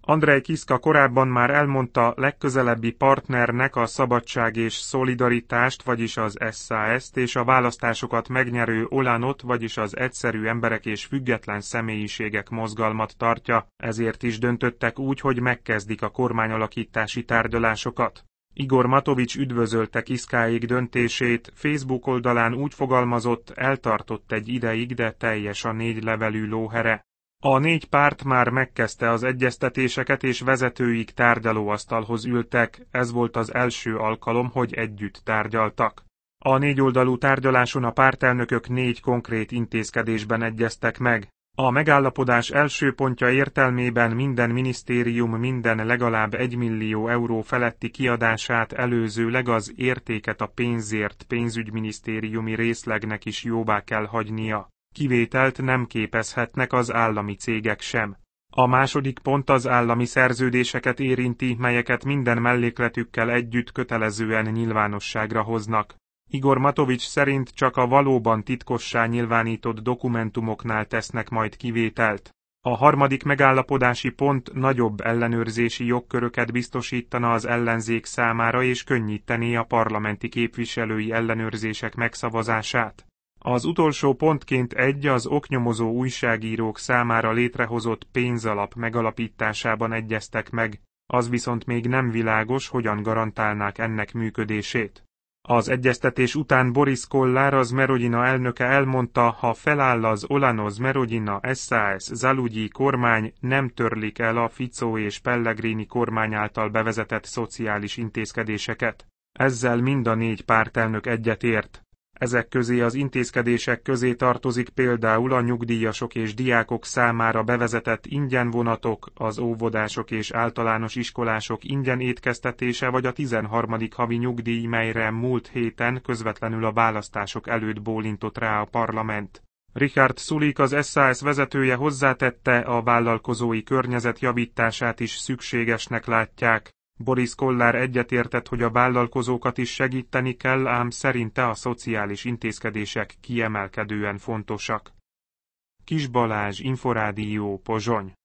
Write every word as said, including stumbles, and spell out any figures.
Andrej Kiska korábban már elmondta, legközelebbi partnernek a Szabadság és Szolidaritást, vagyis az es zé á es-t és a választásokat megnyerő Olanot, vagyis az Egyszerű Emberek és Független Személyiségek mozgalmat tartja, ezért is döntöttek úgy, hogy megkezdik a kormányalakítási tárgyalásokat. Igor Matovics üdvözölte Kiskáék döntését, Facebook oldalán úgy fogalmazott, eltartott egy ideig, de teljes a négy levelű lóhere. A négy párt már megkezdte az egyeztetéseket és vezetőik tárgyalóasztalhoz ültek, ez volt az első alkalom, hogy együtt tárgyaltak. A négyoldalú tárgyaláson a pártelnökök négy konkrét intézkedésben egyeztek meg. A megállapodás első pontja értelmében minden minisztérium minden legalább egymillió euró feletti kiadását előzőleg az értéket a pénzért pénzügyminisztériumi részlegnek is jóvá kell hagynia. Kivételt nem képezhetnek az állami cégek sem. A második pont az állami szerződéseket érinti, melyeket minden mellékletükkel együtt kötelezően nyilvánosságra hoznak. Igor Matovics szerint csak a valóban titkossá nyilvánított dokumentumoknál tesznek majd kivételt. A harmadik megállapodási pont nagyobb ellenőrzési jogköröket biztosítana az ellenzék számára és könnyítené a parlamenti képviselői ellenőrzések megszavazását. Az utolsó pontként egy az oknyomozó újságírók számára létrehozott pénzalap megalapításában egyeztek meg, az viszont még nem világos, hogyan garantálnák ennek működését. Az egyeztetés után Boris Kollár, az Zmerodina elnöke elmondta, ha feláll az Olano-Zmerodina es zé á es-Zalugyi kormány, nem törlik el a Fico és Pellegrini kormány által bevezetett szociális intézkedéseket. Ezzel mind a négy pártelnök egyetért. Ezek közé az intézkedések közé tartozik például a nyugdíjasok és diákok számára bevezetett ingyenvonatok, az óvodások és általános iskolások ingyen étkeztetése vagy a tizenharmadik havi nyugdíj, melyre múlt héten közvetlenül a választások előtt bólintott rá a parlament. Richard Sulik, az es zé á es vezetője hozzátette, a vállalkozói környezet javítását is szükségesnek látják. Boris Kollár egyetértett, hogy a vállalkozókat is segíteni kell, ám szerinte a szociális intézkedések kiemelkedően fontosak. Kis Balázs, Inforádió, Pozsony.